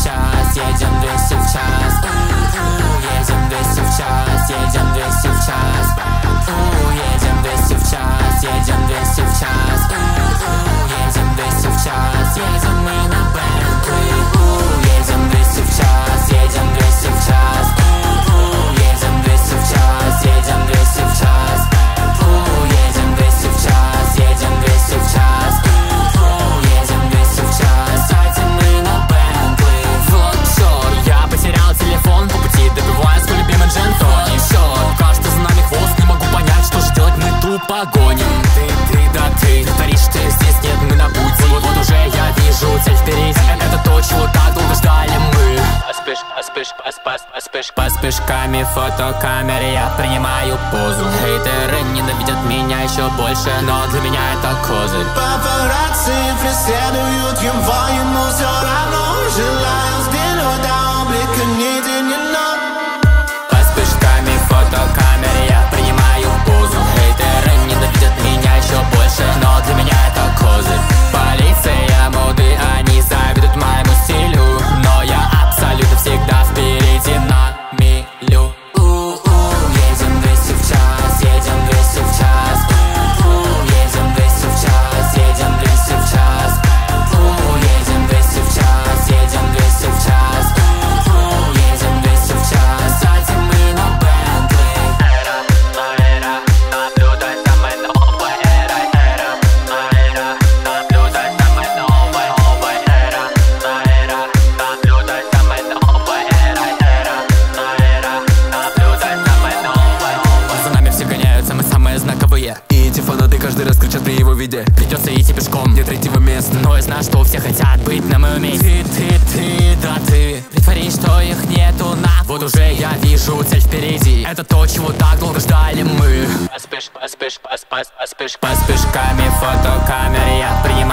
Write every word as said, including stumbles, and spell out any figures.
в час, едем двести в час. Едем двести в час, едем двести в час. Едем двести в час, едем двести в час. Едем двести в час, едем мы на Бентли. Едем двести в час, едем двести в час. Едем двести в час, едем двести в час. Едем двести в час, едем двести в час. Едем двести в час, едем мы на Бентли. Вот черт, я потерял телефон по пути, добиваюсь свой любимый джентоник. Черт, кажется за нами хвост, не могу понять, что же делать, мы тупо гоним. Ты, ты, да ты, ты творишь, ты здесь, нет, мы на пути. Вот, вот уже я вижу цель впереди, это то, чего так долго ждали мы. Поспеш, поспеш, поспеш, поспеш, поспешками фотокамер я принимаю позу. Хейтеры ненавидят меня еще больше, но для меня это козырь. Папарацци преследуют его, ему все равно. Желаю сдвинуть до облика не день, не ночь. Поспешками фотокамер я принимаю позу. Хейтеры ненавидят меня еще больше, но для меня это козырь. Полиция моды, они завидуют моему стилю, но я абсолютно всегда впереди на милю. Едем двести в час, едем двести в час. Едем двести в час, едем двести в час. Едем двести в час, едем двести в час. Едем двести в час, едем мы на Бентли. Эра, эра, наблюдай за мной новой эрой. Эра, эра, наблюдай за мной новой, новой эра. Эра, наблюдай за мной новой эрой. Эра, эра, наблюдай за мной новой, новой. За нами все гоняются, мы самые знаковые. И эти фанаты каждый раз кричат при его виде. Придется идти пешком, нет третьего места. Но я знаю, что все хотят быть на моем месте. Ты, ты, ты, да ты притворись, что их нету на. Вот уже я вижу цель впереди, это то, чего так долго ждали мы. Поспеш, поспеш, поспеш, поспеш, поспешками фотокамер я принимаю